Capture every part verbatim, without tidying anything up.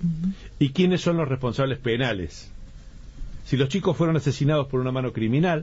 Uh-huh. ¿Y quiénes son los responsables penales? Si los chicos fueron asesinados por una mano criminal,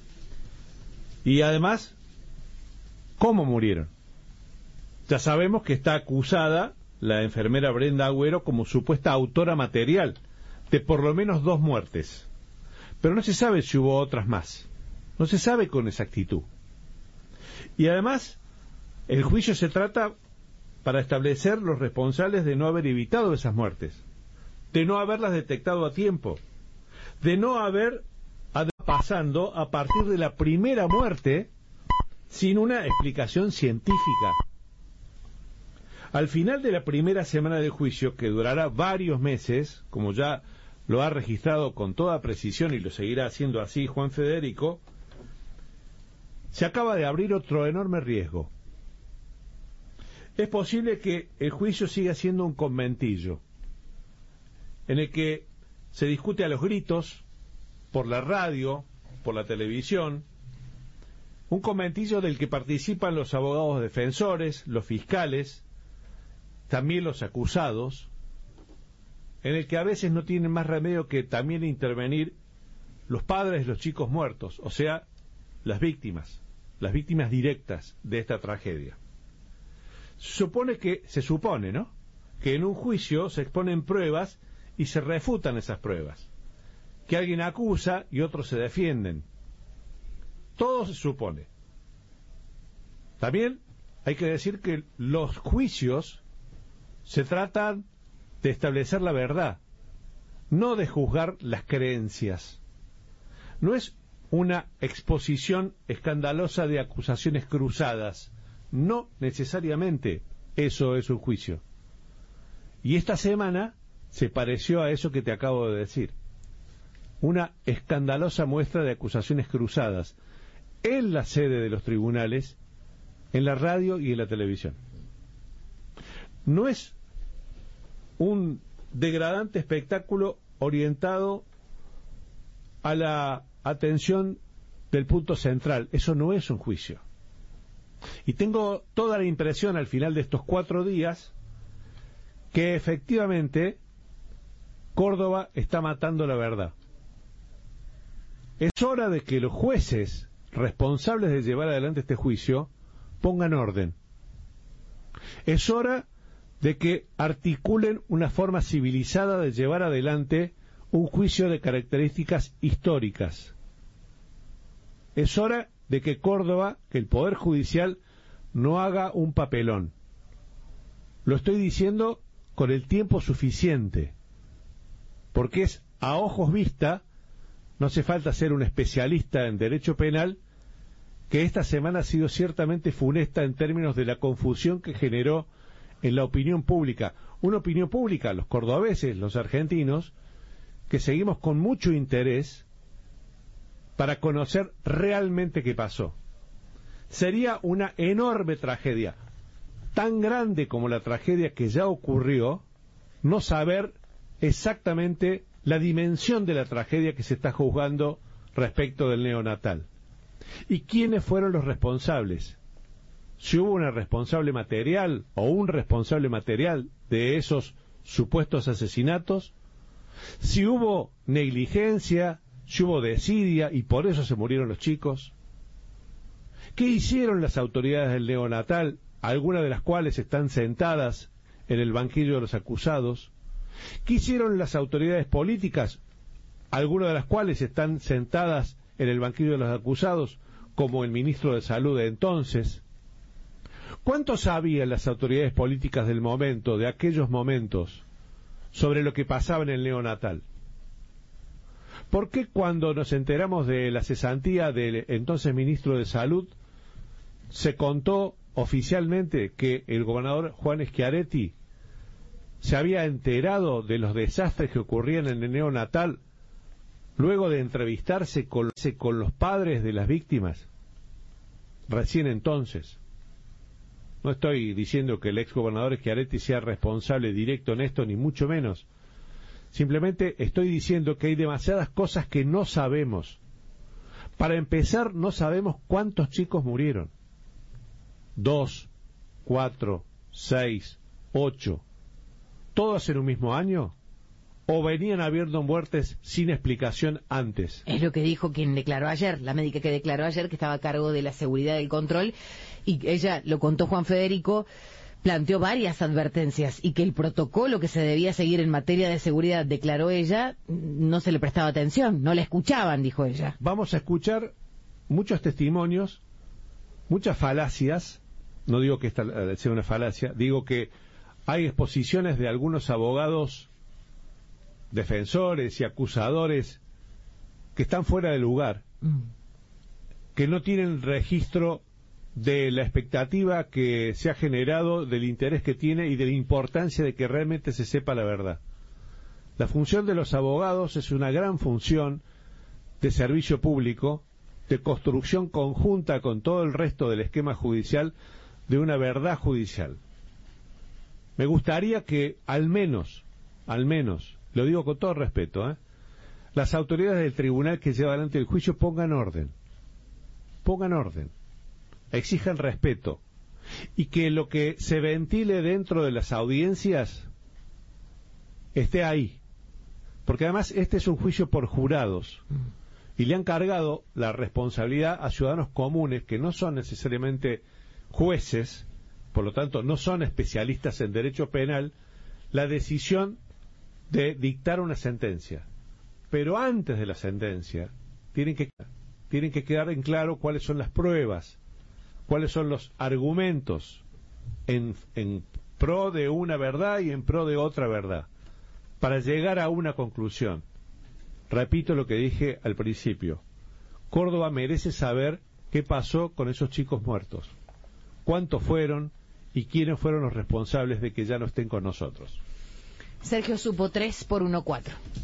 y además, ¿cómo murieron? Ya sabemos que está acusada la enfermera Brenda Agüero como supuesta autora material de por lo menos dos muertes, pero no se sabe si hubo otras más, no se sabe con exactitud. Y además, el juicio se trata para establecer los responsables de no haber evitado esas muertes, de no haberlas detectado a tiempo, de no haber pasando a partir de la primera muerte sin una explicación científica. Al final de la primera semana del juicio, que durará varios meses, como ya lo ha registrado con toda precisión y lo seguirá haciendo así Juan Federico, se acaba de abrir otro enorme riesgo. Es posible que el juicio siga siendo un conventillo, en el que se discute a los gritos, por la radio, por la televisión, un conventillo del que participan los abogados defensores, los fiscales, también los acusados, en el que a veces no tienen más remedio que también intervenir los padres de los chicos muertos, o sea, las víctimas, las víctimas directas de esta tragedia. Se supone que, se supone, ¿no?, que en un juicio se exponen pruebas y se refutan esas pruebas, que alguien acusa y otros se defienden. Todo se supone. También hay que decir que los juicios se tratan de establecer la verdad, no de juzgar las creencias. No es una exposición escandalosa de acusaciones cruzadas, no necesariamente eso es un juicio. Y esta semana se pareció a eso que te acabo de decir. Una escandalosa muestra de acusaciones cruzadas en la sede de los tribunales, en la radio y en la televisión. No es un degradante espectáculo orientado a la atención del punto central. Eso no es un juicio. Y tengo toda la impresión al final de estos cuatro días que efectivamente Córdoba está matando la verdad. Es hora de que los jueces responsables de llevar adelante este juicio pongan orden. Es hora de que articulen una forma civilizada de llevar adelante un juicio de características históricas. Es hora de que Córdoba, que el Poder Judicial, no haga un papelón. Lo estoy diciendo con el tiempo suficiente, porque es a ojos vista, no hace falta ser un especialista en derecho penal, que esta semana ha sido ciertamente funesta en términos de la confusión que generó en la opinión pública. Una opinión pública, los cordobeses, los argentinos, que seguimos con mucho interés para conocer realmente qué pasó. Sería una enorme tragedia, tan grande como la tragedia que ya ocurrió, no saber exactamente la dimensión de la tragedia que se está juzgando respecto del neonatal. ¿Y quiénes fueron los responsables? Si hubo una responsable material o un responsable material de esos supuestos asesinatos, si hubo negligencia, si hubo desidia y por eso se murieron los chicos. ¿Qué hicieron las autoridades del neonatal, algunas de las cuales están sentadas en el banquillo de los acusados? ¿Qué hicieron las autoridades políticas, algunas de las cuales están sentadas en el banquillo de los acusados, como el ministro de Salud de entonces? ¿Cuánto sabían las autoridades políticas del momento, de aquellos momentos, sobre lo que pasaba en el neonatal? ¿Por qué cuando nos enteramos de la cesantía del entonces ministro de Salud, se contó oficialmente que el gobernador Juan Schiaretti se había enterado de los desastres que ocurrían en el neonatal luego de entrevistarse con, con los padres de las víctimas? Recién entonces. No estoy diciendo que el ex gobernador Schiaretti sea responsable directo en esto, ni mucho menos. Simplemente estoy diciendo que hay demasiadas cosas que no sabemos. Para empezar, no sabemos cuántos chicos murieron. Dos, cuatro, seis, ocho. todos en un mismo año? ¿O venían habiendo muertes sin explicación antes? Es lo que dijo quien declaró ayer, la médica que declaró ayer, que estaba a cargo de la seguridad del control, y ella, lo contó Juan Federico, planteó varias advertencias y que el protocolo que se debía seguir en materia de seguridad, declaró ella, no se le prestaba atención, no la escuchaban, dijo ella. Vamos a escuchar muchos testimonios, muchas falacias, no digo que esta sea una falacia, digo que hay exposiciones de algunos abogados, defensores y acusadores que están fuera de lugar, mm. que no tienen registro de la expectativa que se ha generado, del interés que tiene y de la importancia de que realmente se sepa la verdad. La función de los abogados es una gran función de servicio público, de construcción conjunta con todo el resto del esquema judicial de una verdad judicial. Me gustaría que al menos, al menos, lo digo con todo respeto, ¿eh? las autoridades del tribunal que lleva adelante el juicio pongan orden, pongan orden, exijan respeto, y que lo que se ventile dentro de las audiencias esté ahí, porque además este es un juicio por jurados, y le han cargado la responsabilidad a ciudadanos comunes que no son necesariamente jueces, por lo tanto no son especialistas en derecho penal, la decisión de dictar una sentencia. Pero antes de la sentencia tienen que, tienen que quedar en claro cuáles son las pruebas, cuáles son los argumentos en, en pro de una verdad y en pro de otra verdad, para llegar a una conclusión. Repito lo que dije al principio, Córdoba merece saber qué pasó con esos chicos muertos, cuántos fueron y quiénes fueron los responsables de que ya no estén con nosotros. Sergio supo tres por uno cuatro.